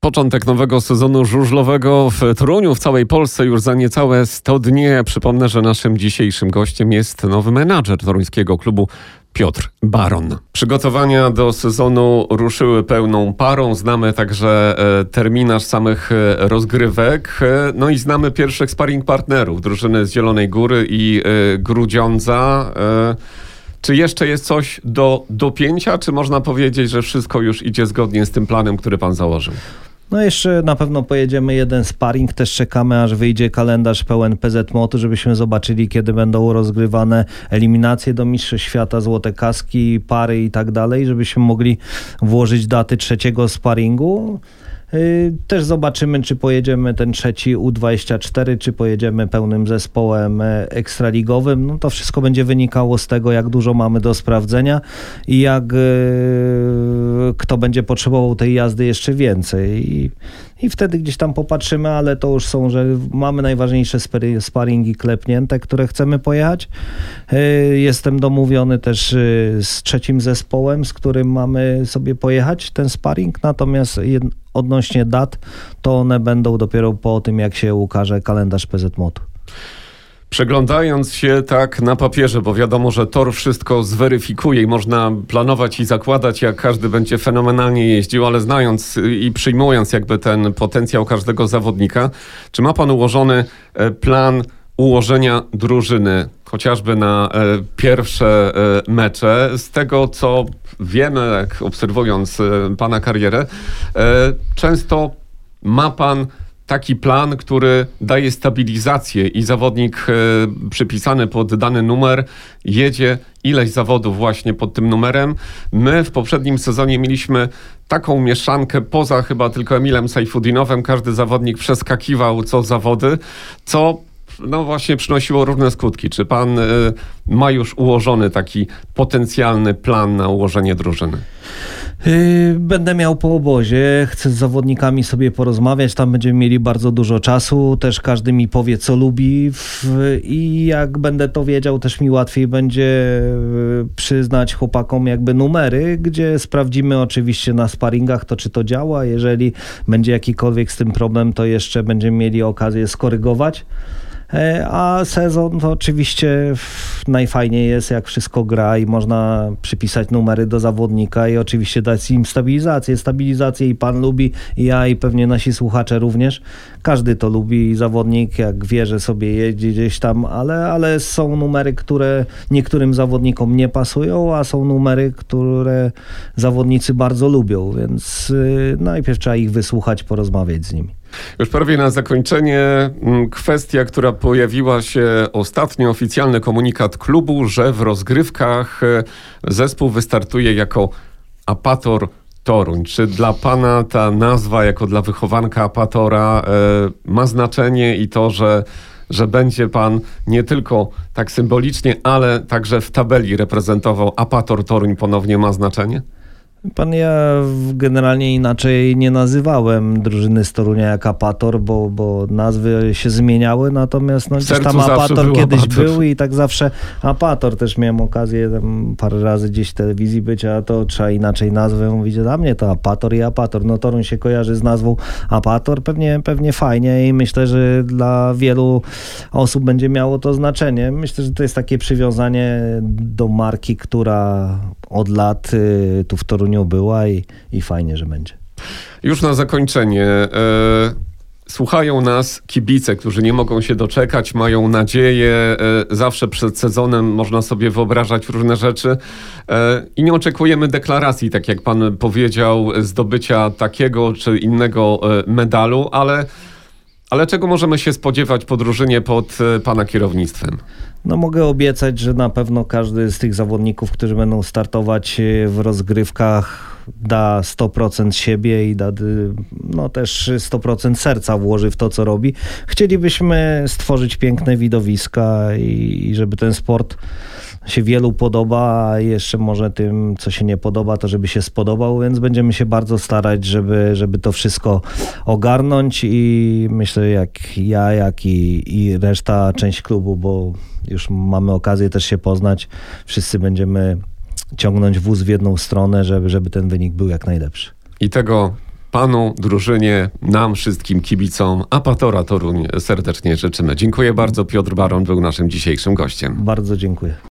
Początek nowego sezonu żużlowego w Toruniu, w całej Polsce już za niecałe 100 dni. Przypomnę, że naszym dzisiejszym gościem jest nowy menadżer toruńskiego klubu, Piotr Baron. Przygotowania do sezonu ruszyły pełną parą. Znamy także terminarz samych rozgrywek. No i znamy pierwszych sparring partnerów drużyny z Zielonej Góry i Grudziądza. Czy jeszcze jest coś do dopięcia, czy można powiedzieć, że wszystko już idzie zgodnie z tym planem, który pan założył? No jeszcze na pewno pojedziemy jeden sparring, też czekamy, aż wyjdzie kalendarz pełen PZ Motu, żebyśmy zobaczyli, kiedy będą rozgrywane eliminacje do Mistrzostw Świata, złote kaski, pary i tak dalej, żebyśmy mogli włożyć daty trzeciego sparingu. Też zobaczymy, czy pojedziemy ten trzeci U24, czy pojedziemy pełnym zespołem ekstraligowym. No to wszystko będzie wynikało z tego, jak dużo mamy do sprawdzenia i jak kto będzie potrzebował tej jazdy jeszcze więcej. I wtedy gdzieś tam popatrzymy, ale to już są, że mamy najważniejsze sparingi klepnięte, które chcemy pojechać. Jestem domówiony też z trzecim zespołem, z którym mamy sobie pojechać ten sparing, natomiast odnośnie dat, to one będą dopiero po tym, jak się ukaże kalendarz PZ Motu. Przeglądając się tak na papierze, bo wiadomo, że tor wszystko zweryfikuje i można planować i zakładać, jak każdy będzie fenomenalnie jeździł, ale znając i przyjmując jakby ten potencjał każdego zawodnika, czy ma pan ułożony plan ułożenia drużyny, chociażby na pierwsze mecze? Z tego, co wiemy, jak obserwując pana karierę, często ma pan taki plan, który daje stabilizację i zawodnik przypisany pod dany numer jedzie ileś zawodów właśnie pod tym numerem. My w poprzednim sezonie mieliśmy taką mieszankę, poza chyba tylko Emilem Sajfudinowem, każdy zawodnik przeskakiwał co zawody, co no właśnie przynosiło różne skutki. Czy pan ma już ułożony taki potencjalny plan na ułożenie drużyny? Będę miał po obozie, chcę z zawodnikami sobie porozmawiać, tam będziemy mieli bardzo dużo czasu, też każdy mi powie, co lubi i jak będę to wiedział, też mi łatwiej będzie przyznać chłopakom jakby numery, gdzie sprawdzimy oczywiście na sparingach to, czy to działa. Jeżeli będzie jakikolwiek z tym problem, to jeszcze będziemy mieli okazję skorygować. A sezon to oczywiście najfajniej jest, jak wszystko gra i można przypisać numery do zawodnika i oczywiście dać im stabilizację. Stabilizację i pan lubi, i ja, i pewnie nasi słuchacze również. Każdy to lubi, zawodnik, jak wie, że sobie jedzie gdzieś tam, ale są numery, które niektórym zawodnikom nie pasują, a są numery, które zawodnicy bardzo lubią, więc najpierw trzeba ich wysłuchać, porozmawiać z nimi. Już prawie na zakończenie kwestia, która pojawiła się ostatnio, oficjalny komunikat klubu, że w rozgrywkach zespół wystartuje jako Apator Toruń. Czy dla pana ta nazwa, jako dla wychowanka Apatora, ma znaczenie i to, że będzie pan nie tylko tak symbolicznie, ale także w tabeli reprezentował Apator Toruń, ponownie ma znaczenie? Ja generalnie inaczej nie nazywałem drużyny z Torunia jak Apator, bo nazwy się zmieniały, natomiast gdzieś tam Apator kiedyś był i tak zawsze Apator. Też miałem okazję tam parę razy gdzieś w telewizji być, a to trzeba inaczej nazwę mówić. Dla mnie to Apator i Apator. No Toruń się kojarzy z nazwą Apator, pewnie fajnie i myślę, że dla wielu osób będzie miało to znaczenie. Myślę, że to jest takie przywiązanie do marki, która od lat tu w Toruniu była i fajnie, że będzie. Już na zakończenie. Słuchają nas kibice, którzy nie mogą się doczekać, mają nadzieję. Zawsze przed sezonem można sobie wyobrażać różne rzeczy i nie oczekujemy deklaracji, tak jak pan powiedział, zdobycia takiego czy innego medalu, ale czego możemy się spodziewać po drużynie pod pana kierownictwem? No mogę obiecać, że na pewno każdy z tych zawodników, którzy będą startować w rozgrywkach, da 100% siebie i da też 100% serca włoży w to, co robi. Chcielibyśmy stworzyć piękne widowiska i żeby ten sport się wielu podoba, a jeszcze może tym, co się nie podoba, to żeby się spodobał, więc będziemy się bardzo starać, żeby to wszystko ogarnąć i myślę, jak i reszta, część klubu, bo już mamy okazję też się poznać, wszyscy będziemy ciągnąć wóz w jedną stronę, żeby ten wynik był jak najlepszy. I tego panu, drużynie, nam, wszystkim kibicom Apatora Toruń serdecznie życzymy. Dziękuję bardzo. Piotr Baron był naszym dzisiejszym gościem. Bardzo dziękuję.